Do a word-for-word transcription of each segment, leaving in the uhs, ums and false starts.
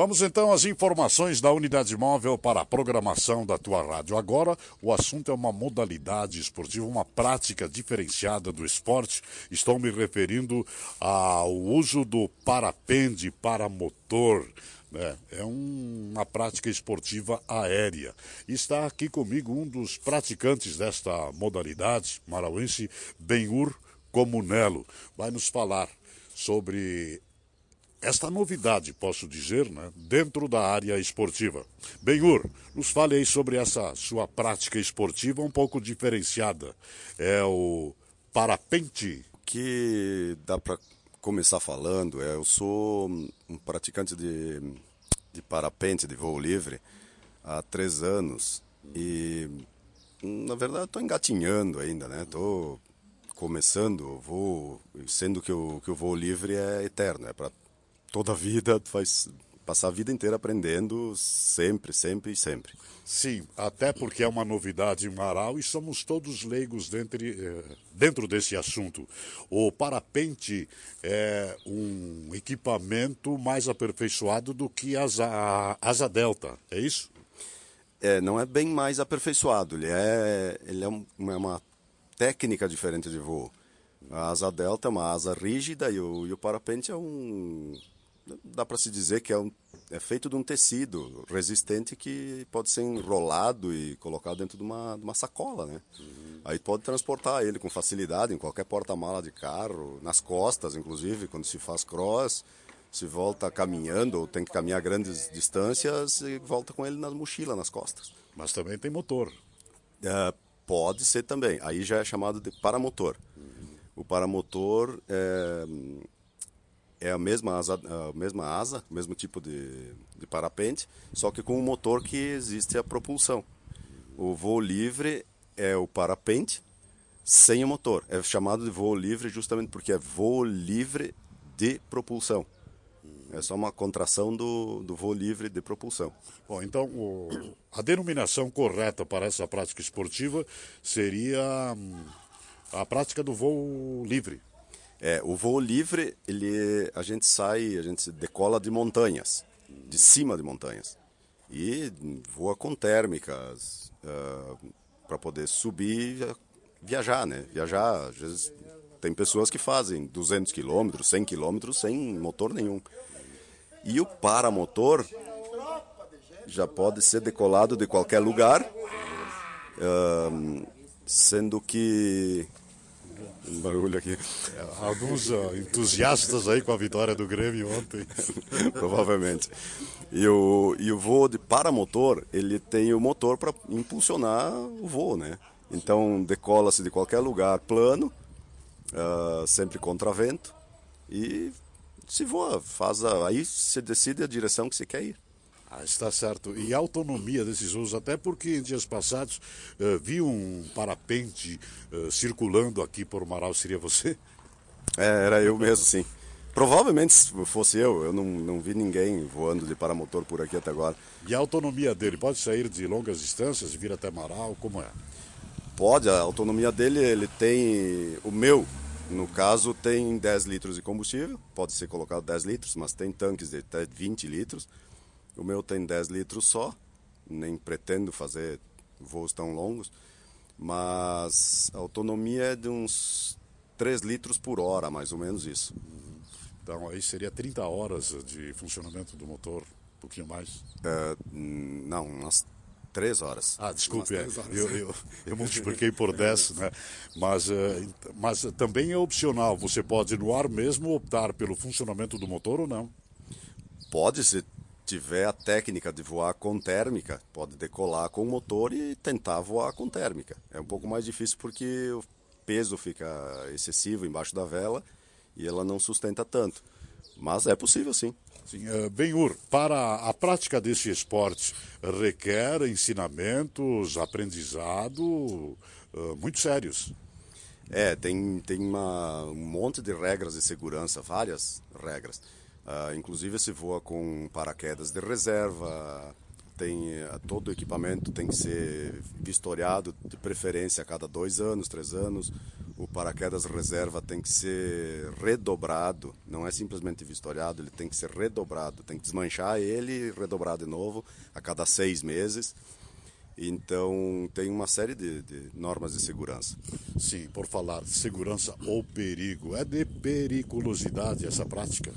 Vamos então às informações da unidade móvel para a programação da tua rádio. Agora, o assunto é uma modalidade esportiva, uma prática diferenciada do esporte. Estou me referindo ao uso do parapente para motor. É, é um, uma prática esportiva aérea. Está aqui comigo um dos praticantes desta modalidade, marauense, Benhur Comunello. Vai nos falar sobre esta novidade, posso dizer, né, dentro da área esportiva. Benhur, nos fale aí sobre essa sua prática esportiva um pouco diferenciada. É o parapente. O que dá para começar falando é, eu sou um praticante de, de parapente, de voo livre, há três anos. E, na verdade, estou engatinhando ainda, né? Estou começando o voo, sendo que o, que o voo livre é eterno, é para toda a vida, tu vai passar a vida inteira aprendendo sempre, sempre e sempre. Sim, até porque é uma novidade em Marau e somos todos leigos dentro, dentro desse assunto. O parapente é um equipamento mais aperfeiçoado do que a asa, a asa delta, é isso? É, não é bem mais aperfeiçoado, ele é, ele é, um, é uma técnica diferente de voo. A asa delta é uma asa rígida e o, e o parapente é um... Dá para se dizer que é, um, é feito de um tecido resistente que pode ser enrolado e colocado dentro de uma, de uma sacola, né? Uhum. Aí pode transportar ele com facilidade em qualquer porta-mala de carro, nas costas, inclusive, quando se faz cross, se volta caminhando ou tem que caminhar grandes distâncias e volta com ele na mochila, nas costas. Mas também tem motor. É, pode ser também. Aí já é chamado de paramotor. Uhum. O paramotor é... É a mesma asa, a mesma asa, o mesmo tipo de, de parapente, só que com um motor que existe a propulsão. O voo livre é o parapente sem o motor. É chamado de voo livre justamente porque é voo livre de propulsão. É só uma contração do, do voo livre de propulsão. Bom, então o, a denominação correta para essa prática esportiva seria hum, a prática do voo livre. É, o voo livre, ele, a gente sai, a gente decola de montanhas, de cima de montanhas. E voa com térmicas, uh, para poder subir e viajar, né? Viajar, às vezes, tem pessoas que fazem duzentos quilômetros, cem quilômetros sem motor nenhum. E o paramotor já pode ser decolado de qualquer lugar, uh, sendo que... Um barulho aqui. Alguns uh, entusiastas aí com a vitória do Grêmio ontem. Provavelmente. E o, e o voo de paramotor, ele tem o motor para impulsionar o voo, né? Então decola-se de qualquer lugar plano, uh, sempre contra vento, e se voa, faz a, aí se decide a direção que se quer ir. Ah, está certo. E a autonomia desses voos, até porque em dias passados uh, vi um parapente uh, circulando aqui por Marau, seria você? É, era eu mesmo, sim. Provavelmente se fosse eu, eu não, não vi ninguém voando de paramotor por aqui até agora. E a autonomia dele, pode sair de longas distâncias e vir até Marau, como é? Pode, a autonomia dele, ele tem, o meu, no caso, tem dez litros de combustível, pode ser colocado dez litros, mas tem tanques de até vinte litros. O meu tem dez litros só, nem pretendo fazer voos tão longos, mas a autonomia é de uns três litros por hora, mais ou menos isso. Então aí seria trinta horas de funcionamento do motor, um pouquinho mais? É, não, umas três horas. Ah, desculpe, é, eu, eu, eu multipliquei por dez, né? Mas, mas também é opcional, você pode no ar mesmo optar pelo funcionamento do motor ou não? Pode, se tiver a técnica de voar com térmica, pode decolar com o motor e tentar voar com térmica. É um pouco mais difícil porque o peso fica excessivo embaixo da vela e ela não sustenta tanto. Mas é possível, sim. Sim, uh, Benhur, para a prática desse esporte requer ensinamentos, aprendizado uh, muito sérios. É, tem, tem uma, um monte de regras de segurança, várias regras. Uh, inclusive se voa com paraquedas de reserva, tem, uh, todo o equipamento tem que ser vistoriado, de preferência a cada dois anos, três anos. o paraquedas reserva tem que ser redobrado, não é simplesmente vistoriado, ele tem que ser redobrado, tem que desmanchar ele e redobrar de novo a cada seis meses. Então tem uma série de, de normas de segurança. Sim, por falar de segurança ou perigo, é de periculosidade essa prática?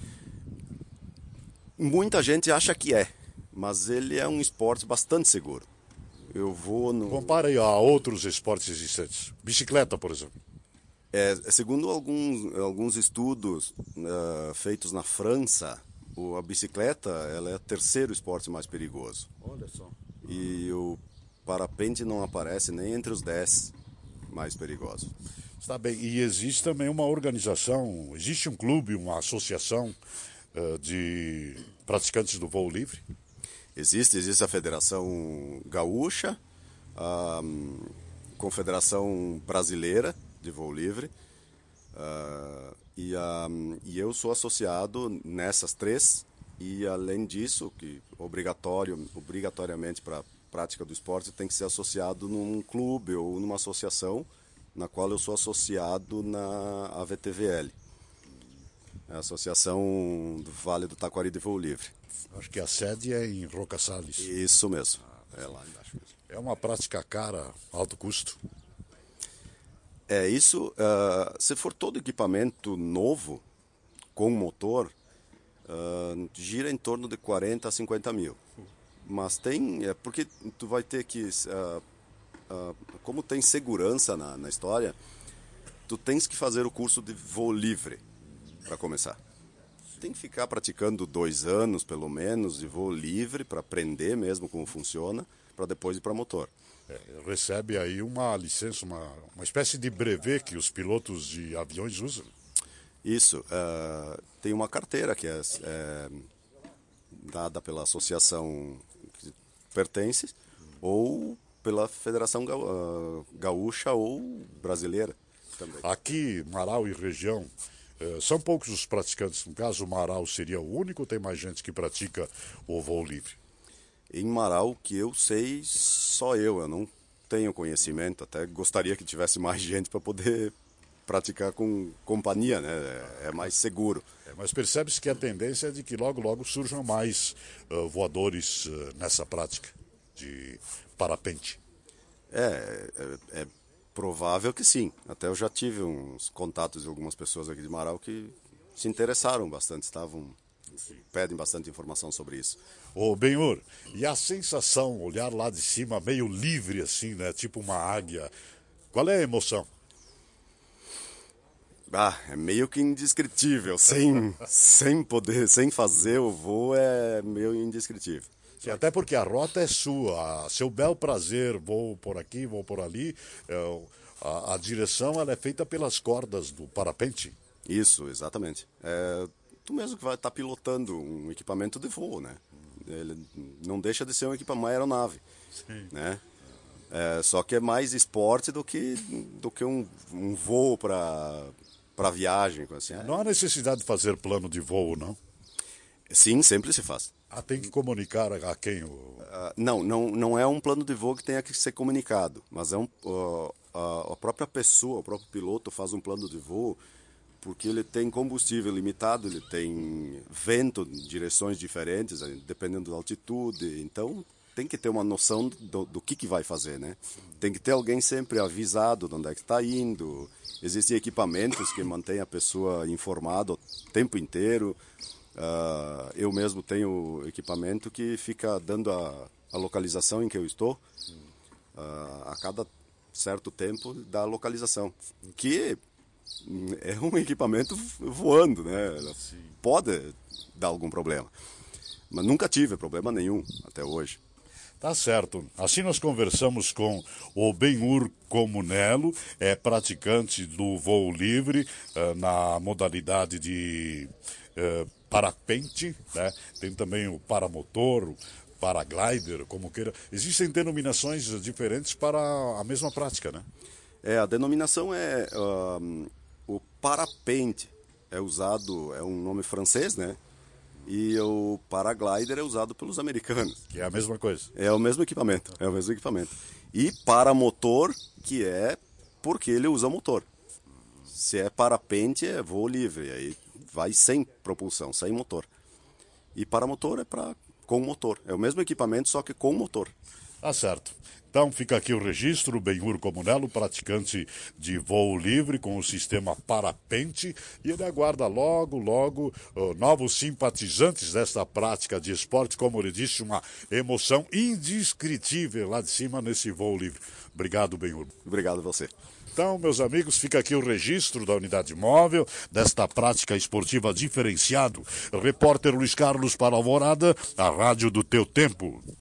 Muita gente acha que é, mas ele é um esporte bastante seguro. Eu vou no... Compara aí a outros esportes existentes. Bicicleta, por exemplo. É, segundo alguns, alguns estudos uh, feitos na França, o, a bicicleta ela é o terceiro esporte mais perigoso. Olha só. E o parapente não aparece nem entre os dez mais perigosos. Está bem. E existe também uma organização, existe um clube, uma associação uh, de praticantes do voo livre? Existe, existe a Federação Gaúcha, a um, Confederação Brasileira de Voo Livre, uh, e, a, um, e eu sou associado nessas três, e além disso, que obrigatório, obrigatoriamente para a prática do esporte tem que ser associado num clube ou numa associação, na qual eu sou associado na A V T V L, a Associação do Vale do Taquari de Voo Livre. Acho que a sede é em Roca Salles. Isso mesmo, é lá embaixo mesmo. É uma prática cara, alto custo? É isso, uh, se for todo equipamento novo, com motor, uh, gira em torno de quarenta a cinquenta mil. Mas tem, é porque tu vai ter que, uh, uh, como tem segurança na, na história, tu tens que fazer o curso de voo livre para começar. Tem que ficar praticando dois anos, pelo menos, de voo livre para aprender mesmo como funciona, para depois ir para motor. É, recebe aí uma licença, uma, uma espécie de brevet que os pilotos de aviões usam. Isso. Uh, tem uma carteira que é, é dada pela associação que pertence ou pela Federação Gaúcha ou brasileira também. Aqui, Marau e região, são poucos os praticantes. No caso, o Marau seria o único ou tem mais gente que pratica o voo livre? Em Marau, que eu sei, só eu. Eu não tenho conhecimento. Até gostaria que tivesse mais gente para poder praticar com companhia, né? É mais seguro. É, mas percebe-se que a tendência é de que logo, logo surjam mais uh, voadores uh, nessa prática de parapente. É, é, é provável que sim. Até eu já tive uns contatos de algumas pessoas aqui de Marau que se interessaram bastante, estavam, pedem bastante informação sobre isso. Ô, Benhur, e a sensação, olhar lá de cima, meio livre assim, né? Tipo uma águia, qual é a emoção? Ah, é meio que indescritível, sem, sem poder, sem fazer o voo é meio indescritível. Sim, até porque a rota é sua, a seu bel prazer, vou por aqui, vou por ali, é, a, a direção ela é feita pelas cordas do parapente. Isso, exatamente. É, tu mesmo que vai estar pilotando um equipamento de voo, né? Ele não deixa de ser um equipamento, uma aeronave, Sim. Né? É, só que é mais esporte do que, do que um, um voo para para viagem. Assim. Não há necessidade de fazer plano de voo, não? Sim, sempre se faz. Ah, tem que comunicar a quem? O... Uh, não, não, não é um plano de voo que tenha que ser comunicado, mas é um, uh, a, a própria pessoa, o próprio piloto faz um plano de voo porque ele tem combustível limitado, ele tem vento em direções diferentes, dependendo da altitude, então tem que ter uma noção do, do que, que vai fazer, né? Tem que ter alguém sempre avisado de onde é que está indo. Existem equipamentos que mantêm a pessoa informada o tempo inteiro. Uh, eu mesmo tenho equipamento que fica dando a, a localização em que eu estou. Uh, a cada certo tempo dá a localização. Que é um equipamento voando, né? Pode dar algum problema. Mas nunca tive problema nenhum até hoje. Tá certo. Assim nós conversamos com o Benhur Comunello, é praticante do voo livre uh, na modalidade de uh, parapente, né? Tem também o paramotor, o paraglider, como queira. Existem denominações diferentes para a mesma prática, né? É, a denominação é um, o parapente é usado, é um nome francês, né? E o paraglider é usado pelos americanos. Que é a mesma coisa. É o mesmo equipamento, é o mesmo equipamento. E paramotor, que é porque ele usa motor. Se é parapente, é voo livre, aí vai sem propulsão, sem motor. E paramotor é para com motor. É o mesmo equipamento, só que com motor. Tá certo. Então fica aqui o registro, Benhur Comunello, praticante de voo livre com o sistema parapente, e ele aguarda logo, logo uh, novos simpatizantes desta prática de esporte, como ele disse, uma emoção indescritível lá de cima nesse voo livre. Obrigado, Benhur. Obrigado a você. Então, meus amigos, fica aqui o registro da unidade móvel desta prática esportiva diferenciado. Repórter Luiz Carlos para Alvorada, a rádio do teu tempo.